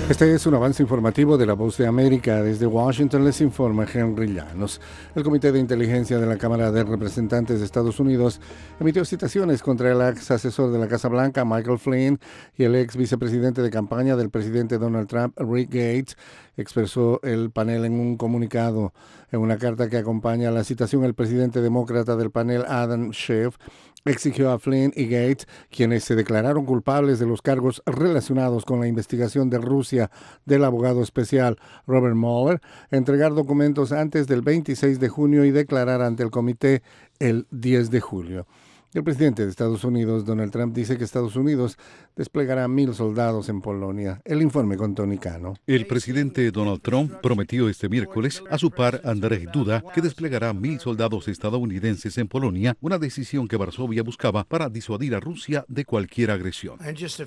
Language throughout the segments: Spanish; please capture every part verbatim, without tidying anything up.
Este es un avance informativo de La Voz de América. Desde Washington les informa Henry Llanos. El Comité de Inteligencia de la Cámara de Representantes de Estados Unidos emitió citaciones contra el ex asesor de la Casa Blanca, Michael Flynn, y el ex vicepresidente de campaña del presidente Donald Trump, Rick Gates, expresó el panel en un comunicado. En una carta que acompaña a la citación, el presidente demócrata del panel, Adam Schiff, exigió a Flynn y Gates, quienes se declararon culpables de los cargos relacionados con la investigación de Rusia del abogado especial Robert Mueller, entregar documentos antes del veintiséis de junio y declarar ante el comité el diez de julio. El presidente de Estados Unidos, Donald Trump, dice que Estados Unidos desplegará mil soldados en Polonia. El informe con Tony Cano. El presidente Donald Trump prometió este miércoles a su par Andrzej Duda que desplegará mil soldados estadounidenses en Polonia, una decisión que Varsovia buscaba para disuadir a Rusia de cualquier agresión.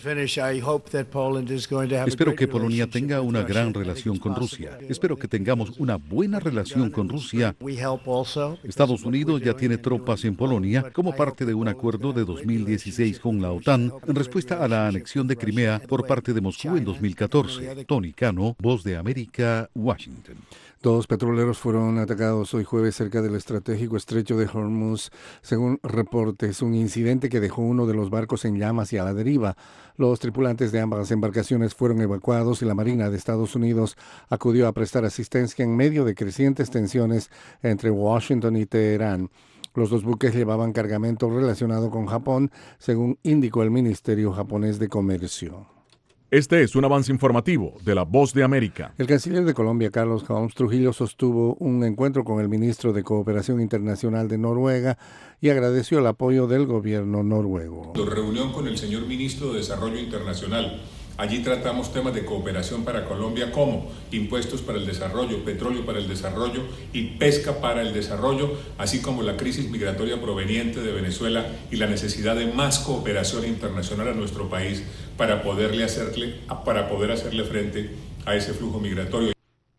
Espero que Polonia tenga una gran relación con Rusia. Espero que tengamos una buena relación con Rusia. Estados Unidos ya tiene tropas en Polonia como parte de un acuerdo de dos mil dieciséis con la OTAN en respuesta a la anexión de Crimea por parte de Moscú en dos mil catorce. Tony Cano, Voz de América, Washington. Dos petroleros fueron atacados hoy jueves cerca del estratégico estrecho de Hormuz, según reportes, un incidente que dejó uno de los barcos en llamas y a la deriva. Los tripulantes de ambas embarcaciones fueron evacuados y la Marina de Estados Unidos acudió a prestar asistencia en medio de crecientes tensiones entre Washington y Teherán. Los dos buques llevaban cargamento relacionado con Japón, según indicó el Ministerio japonés de Comercio. Este es un avance informativo de La Voz de América. El canciller de Colombia, Carlos Holmes Trujillo, sostuvo un encuentro con el ministro de Cooperación Internacional de Noruega y agradeció el apoyo del gobierno noruego. Reunión con el señor ministro de Desarrollo Internacional. Allí tratamos temas de cooperación para Colombia como impuestos para el desarrollo, petróleo para el desarrollo y pesca para el desarrollo, así como la crisis migratoria proveniente de Venezuela y la necesidad de más cooperación internacional a nuestro país para poderle hacerle, para poder hacerle frente a ese flujo migratorio.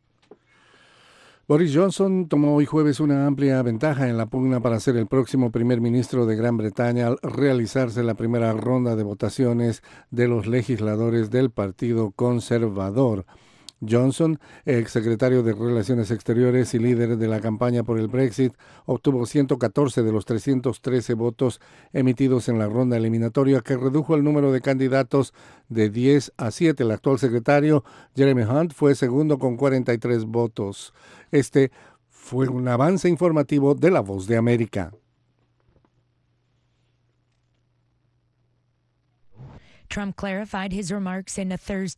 Boris Johnson tomó hoy jueves una amplia ventaja en la pugna para ser el próximo primer ministro de Gran Bretaña al realizarse la primera ronda de votaciones de los legisladores del Partido Conservador. Johnson, exsecretario de Relaciones Exteriores y líder de la campaña por el Brexit, obtuvo ciento catorce de los trescientos trece votos emitidos en la ronda eliminatoria, que redujo el número de candidatos de diez a siete. El actual secretario, Jeremy Hunt, fue segundo con cuarenta y tres votos. Este fue un avance informativo de La Voz de América. Trump clarified his remarks in a Thursday